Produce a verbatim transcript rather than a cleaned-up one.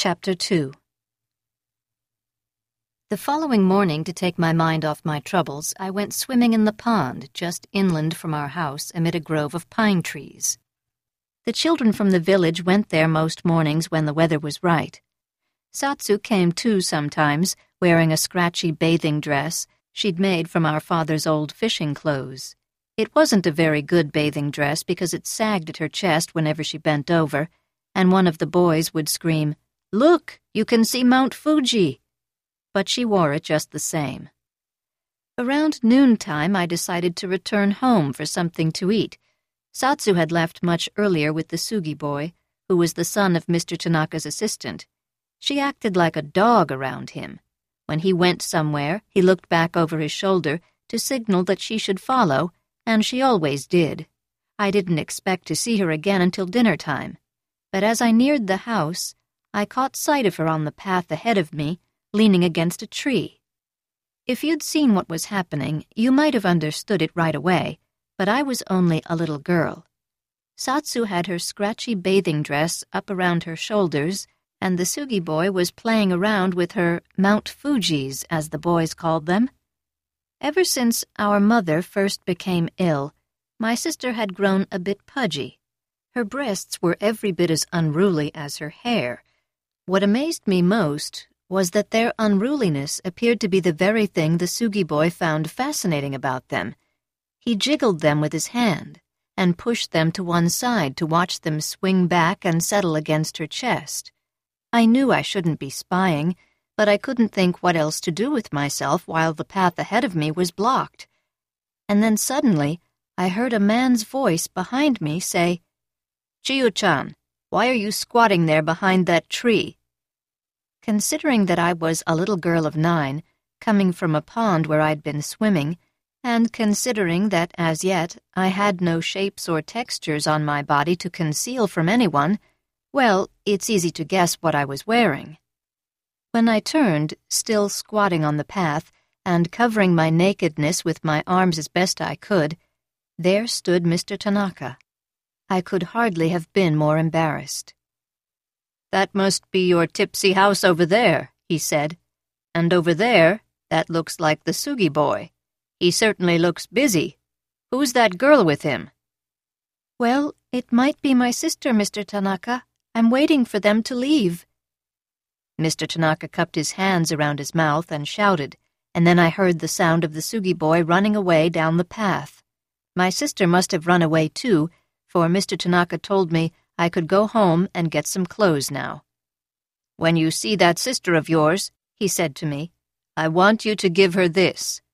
Chapter two. The following morning, to take my mind off my troubles, I went swimming in the pond just inland from our house amid a grove of pine trees. The children from the village went there most mornings when the weather was right. Satsu came too sometimes, wearing a scratchy bathing dress she'd made from our father's old fishing clothes. It wasn't a very good bathing dress because it sagged at her chest whenever she bent over, and one of the boys would scream, "Look, you can see Mount Fuji!" But she wore it just the same. Around noontime, I decided to return home for something to eat. Satsu had left much earlier with the Sugi boy, who was the son of Mister Tanaka's assistant. She acted like a dog around him. When he went somewhere, he looked back over his shoulder to signal that she should follow, and she always did. I didn't expect to see her again until dinner time, but as I neared the house, I caught sight of her on the path ahead of me, leaning against a tree. If you'd seen what was happening, you might have understood it right away, but I was only a little girl. Satsu had her scratchy bathing dress up around her shoulders, and the Sugi boy was playing around with her Mount Fujis, as the boys called them. Ever since our mother first became ill, my sister had grown a bit pudgy. Her breasts were every bit as unruly as her hair. What amazed me most was that their unruliness appeared to be the very thing the Sugi boy found fascinating about them. He jiggled them with his hand and pushed them to one side to watch them swing back and settle against her chest. I knew I shouldn't be spying, but I couldn't think what else to do with myself while the path ahead of me was blocked. And then suddenly, I heard a man's voice behind me say, "Chiyo-chan, why are you squatting there behind that tree?" Considering that I was a little girl of nine, coming from a pond where I'd been swimming, and considering that as yet I had no shapes or textures on my body to conceal from anyone, well, it's easy to guess what I was wearing. When I turned, still squatting on the path, and covering my nakedness with my arms as best I could, there stood Mister Tanaka. I could hardly have been more embarrassed. "That must be your tipsy house over there," he said. "And over there, that looks like the Sugi boy. He certainly looks busy. Who's that girl with him?" "Well, it might be my sister, Mister Tanaka. I'm waiting for them to leave." Mister Tanaka cupped his hands around his mouth and shouted, and then I heard the sound of the Sugi boy running away down the path. My sister must have run away too, for Mister Tanaka told me I could go home and get some clothes now. "When you see that sister of yours," he said to me, "I want you to give her this.